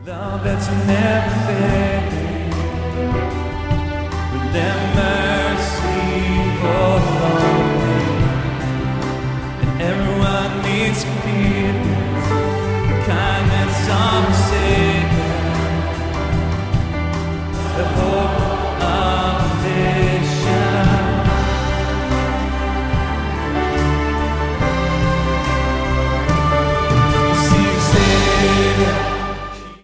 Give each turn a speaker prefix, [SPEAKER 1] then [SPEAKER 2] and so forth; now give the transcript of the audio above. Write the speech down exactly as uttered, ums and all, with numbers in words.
[SPEAKER 1] Love that's never failing, with their mercy for lonely, and everyone needs peace.